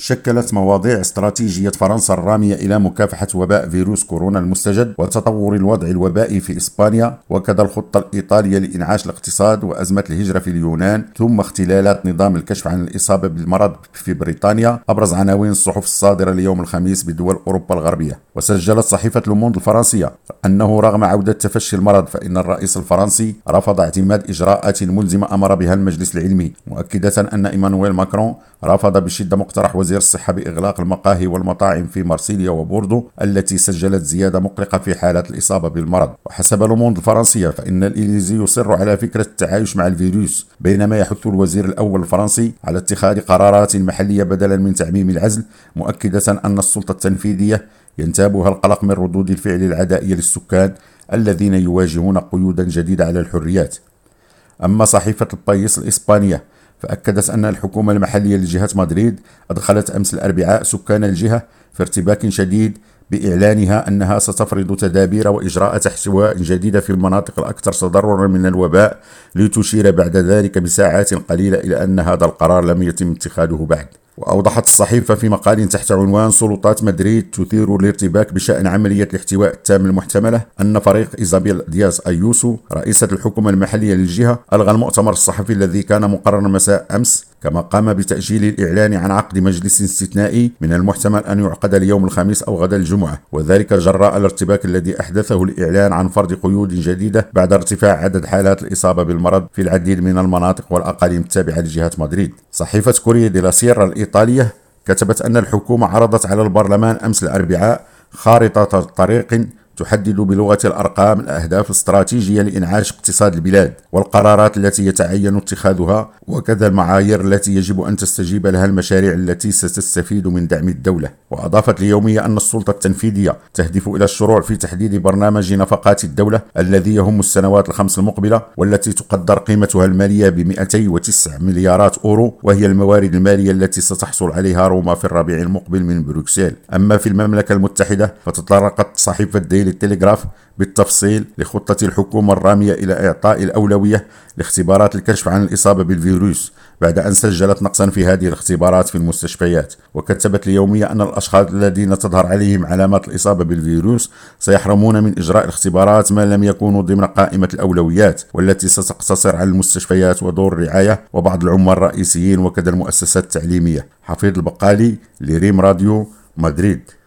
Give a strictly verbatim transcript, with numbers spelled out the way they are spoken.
شكلت مواضيع استراتيجية فرنسا الرامية إلى مكافحة وباء فيروس كورونا المستجد وتطور الوضع الوبائي في إسبانيا، وكذا الخطة الإيطالية لإنعاش الاقتصاد وأزمة الهجرة في اليونان، ثم اختلالات نظام الكشف عن الإصابة بالمرض في بريطانيا، أبرز عناوين الصحف الصادرة اليوم الخميس بدول أوروبا الغربية. وسجلت صحيفة لوموند الفرنسية أنه رغم عودة تفشي المرض فإن الرئيس الفرنسي رفض اعتماد إجراءات ملزمة أمر بها المجلس العلمي، مؤكدة أن إيمانويل ماكرون رفض بشدة مقترح وزير الصحة بإغلاق المقاهي والمطاعم في مارسيليا وبوردو التي سجلت زيادة مقلقة في حالات الإصابة بالمرض. وحسب لوموند الفرنسية فإن الإليزي يصر على فكرة التعايش مع الفيروس، بينما يحث الوزير الأول الفرنسي على اتخاذ قرارات محلية بدلا من تعميم العزل، مؤكدة أن السلطة التنفيذية ينتابها القلق من ردود الفعل العدائية للسكان الذين يواجهون قيودا جديدة على الحريات. أما صحيفة البايس الإسبانية فأكدت أن الحكومة المحلية لجهة مدريد أدخلت أمس الأربعاء سكان الجهة في ارتباك شديد بإعلانها أنها ستفرض تدابير وإجراءات احتواء جديدة في المناطق الأكثر تضررا من الوباء، لتشير بعد ذلك بساعات قليلة إلى أن هذا القرار لم يتم اتخاذه بعد. وأوضحت الصحيفة في مقال تحت عنوان سلطات مدريد تثير الارتباك بشأن عملية الاحتواء التام المحتملة أن فريق إيزابيل دياز أيوسو رئيسة الحكومة المحلية للجهة ألغى المؤتمر الصحفي الذي كان مقررا مساء أمس، كما قام بتأجيل الإعلان عن عقد مجلس استثنائي من المحتمل أن يعقد اليوم الخميس أو غدا الجمعة، وذلك جراء الارتباك الذي أحدثه الإعلان عن فرض قيود جديدة بعد ارتفاع عدد حالات الإصابة بالمرض في العديد من المناطق والأقاليم التابعة لجهة مدريد. صحيفة كوريا دي لا سيرا الإيطالية كتبت أن الحكومة عرضت على البرلمان أمس الأربعاء خارطة طريق تحدد بلغة الأرقام الأهداف الاستراتيجية لإنعاش اقتصاد البلاد والقرارات التي يتعين اتخاذها، وكذا المعايير التي يجب أن تستجيب لها المشاريع التي ستستفيد من دعم الدولة. وأضافت اليومية أن السلطة التنفيذية تهدف إلى الشروع في تحديد برنامج نفقات الدولة الذي يهم السنوات الخمس المقبلة، والتي تقدر قيمتها المالية ب مئتين وتسعة مليارات أورو، وهي الموارد المالية التي ستحصل عليها روما في الربيع المقبل من بروكسل. أما في المملكة المتحدة فتطرقت صحيفة ديلي التلغراف بالتفصيل لخطة الحكومة الرامية إلى إعطاء الأولوية لاختبارات الكشف عن الإصابة بالفيروس بعد أن سجلت نقصا في هذه الاختبارات في المستشفيات. وكتبت اليومية أن الأشخاص الذين تظهر عليهم علامات الإصابة بالفيروس سيحرمون من إجراء الاختبارات ما لم يكونوا ضمن قائمة الأولويات، والتي ستقتصر على المستشفيات ودور الرعاية وبعض العمال الرئيسيين وكذا المؤسسات التعليمية. حفيظ البقالي لريم راديو مدريد.